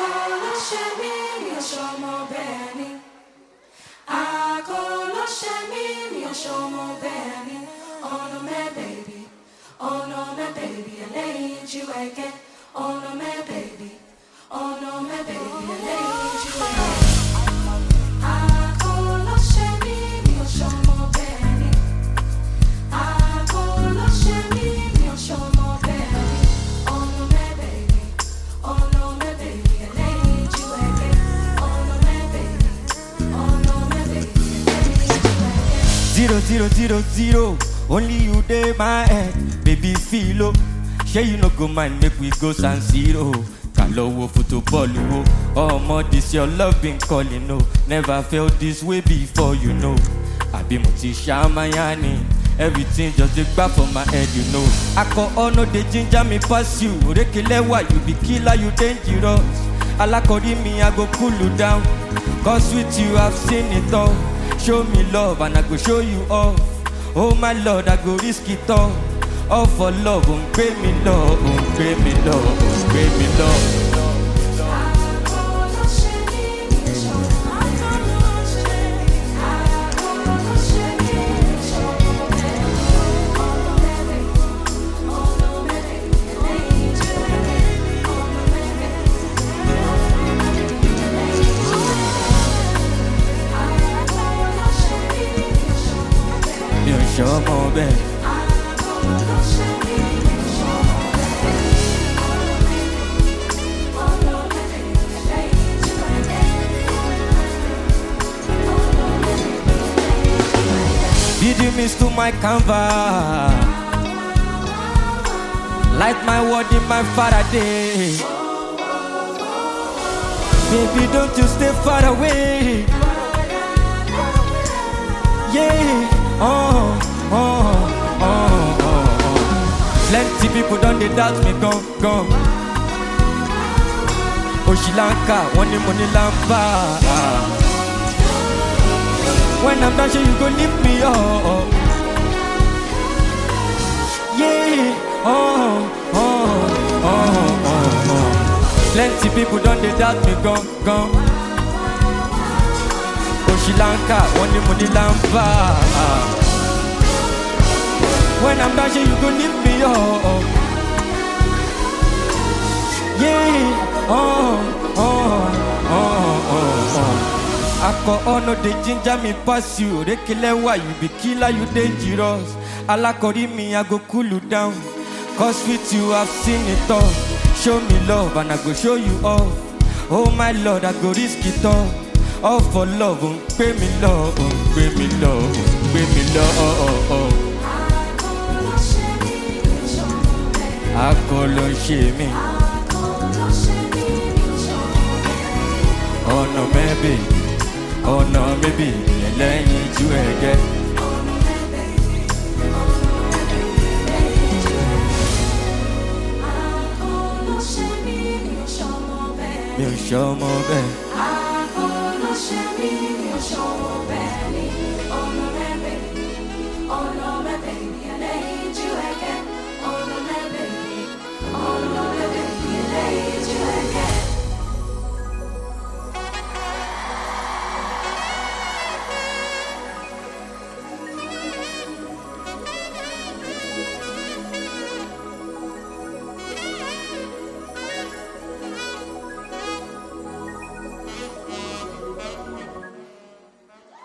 Zero, only you dey my head, baby feel oh. Shey you no go mind, make we go San Siro. Kalowo football oh, this your love been calling oh. Never felt this way before, you know. I be Mutisha Mayani, everything just a back for my head, you know. I call all no they ginger me pass you. Rekilewa, you be killer, you dangerous. Alakori me, I go cool you down. Cause with you I've seen it all. Show me love and I go show you off. Oh my Lord, I go risk it all for love. Pay me love, pay me love, pay me love. Show more back. Did you miss to my canvas? Light my word in my Faraday. Baby, don't you stay far away. Yeah. Plenty people done they doubt me, gone. Oshilanka, one money lampa. When I'm done, you go lift me up. Yeah, Plenty people done they doubt me, gone. Oshilanka, one money lampa. When I'm dashing, you gon' lift me up. Yeah, I call all no they ginger me pass you. Rekilewa, you be killer, you dangerous. Alakori me, I go cool you down. Cause with you I've seen it all. Show me love and I go show you off. Oh my Lord, I go risk it all for love. Pay me love, pay me love, pay me love. Akolo shemi, oh no maybe, let you again. Mi show more back. Oh no, baby, I need you again.